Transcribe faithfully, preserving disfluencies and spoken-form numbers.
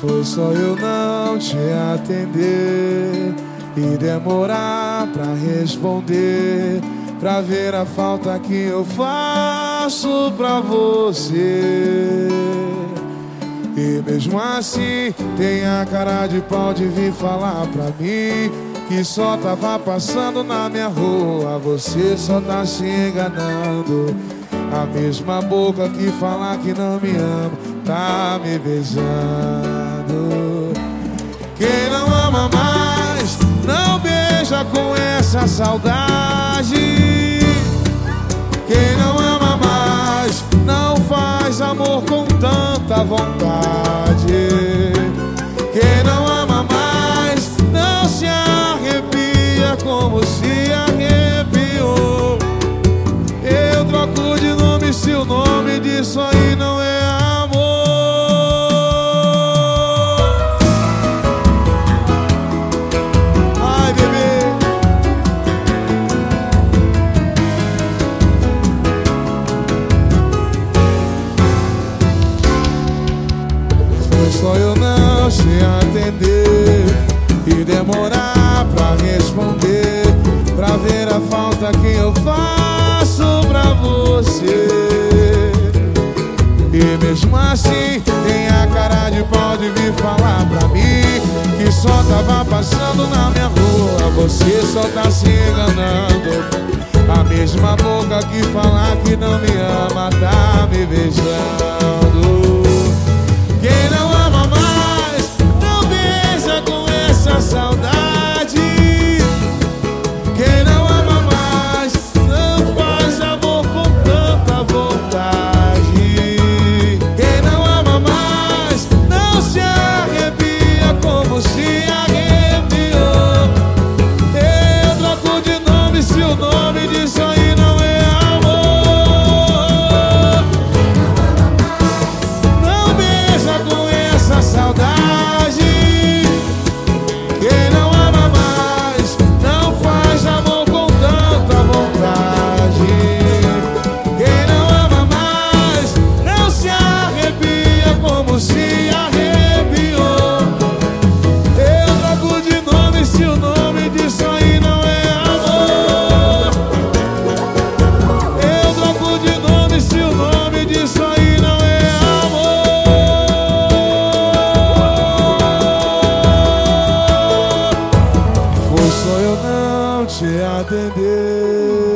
Foi só eu não te atender e demorar pra responder, pra ver a falta que eu faço pra você. E mesmo assim tem a cara de pau de vir falar pra mim que só tava passando na minha rua. Você só tá se enganando. A mesma boca que fala que não me ama tá me beijando. Quem não ama mais não beija com essa saudade. Quem não ama mais não faz amor com tanta vontade. Quem não ama mais não se arrepia como se arrepiou. Eu troco de nome se o nome disso aí não é amor. Ai, bebê. Foi só eu não te atender e demorar pra responder, pra ver a falta que eu faço pra você. E mesmo assim tem a cara de pau de vir falar pra mim que só tava passando na minha rua. Você só tá se enganando. A mesma boca que fala que não me ama tá me beijando. Quem não ama mais não beija com essa saudade. Quem não ama mais não faz amor com tanta vontade. Quem não ama mais não se arrepia como se arrepiou. Eu troco de nome se o nome disso aí não é amor. Não beija com essa saudade. Quem não ama mais não faz amor com tanta vontade. Quem não ama mais não se arrepia como se arrepiou. Eu troco de nome se o nome disso aí não é amor. Eu troco de nome se o nome disso aí não é amor. Foi só eu não te atender